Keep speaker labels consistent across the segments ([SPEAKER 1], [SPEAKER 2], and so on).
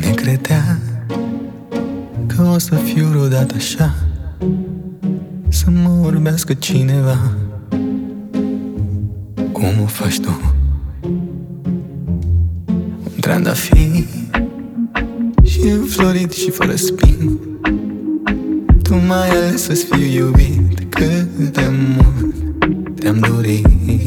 [SPEAKER 1] Cine credea că o să fiu vreodată așa, să mă urmească cineva cum o faci tu? Un trandafir și înflorit și fără spin, tu m-ai ales să-ți fiu iubit. Cât de mult te-am dorit.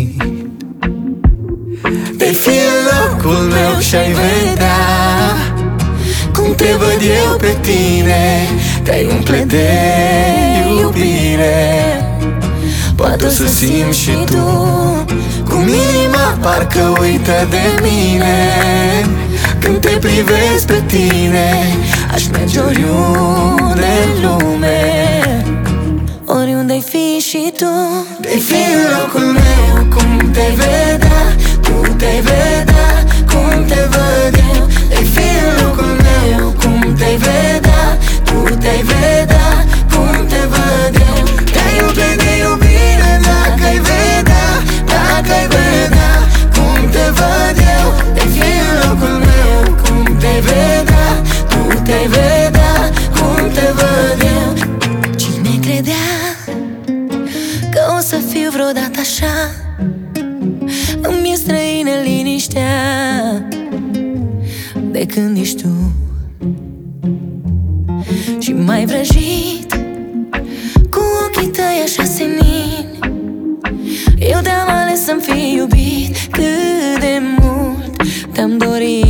[SPEAKER 1] Te-ai fi în locul meu și-ai vedea cum te văd eu pe tine. Te-ai umple de iubire. Poate o să simți și tu cum inima parcă uită de mine. Când te privesc pe tine, aș merge oriunde în lume.
[SPEAKER 2] Oriunde-ai fi și tu,
[SPEAKER 1] te-ai fi în locul meu, cum te-ai vedea. Tu te-ai vedea cum te văd eu. Te-ai fi în locul meu, cum te-ai vedea. Tu te-ai vedea cum te văd eu. Te-ai umple de iubire dacă-ai vedea. Dacă-ai vedea cum te văd eu. Te-ai fi în locul meu, cum te-ai vedea. Tu te-ai vedea cum te văd eu.
[SPEAKER 2] cine credea că o să fiu vreodată așa? Îmi e străină liniștea de când ești tu. Și m-ai vrăjit cu ochii tăi așa senini. Eu te-am ales să-mi fii iubit. Cât de mult te-am dorit.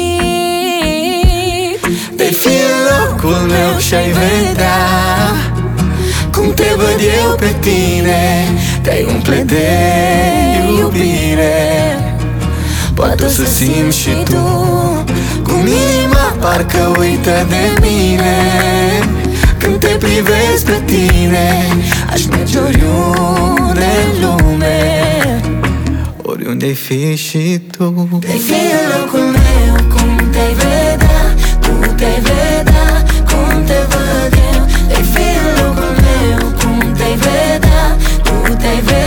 [SPEAKER 1] Te-ai fi în locul meu și-ai vedea cum te văd eu pe tine. Te-ai umple de iubire. Poate o să simți și tu cum inima parcă uită de mine. Când te privesc pe tine, aș merge oriunde în lume. Oriunde-ai fi și tu. Te-ai fi în locul meu, cum te-ai vedea. Tu te-ai vedea cum te văd eu. Te-ai fi în locul meu, cum te-ai vedea. Tu te-ai vedea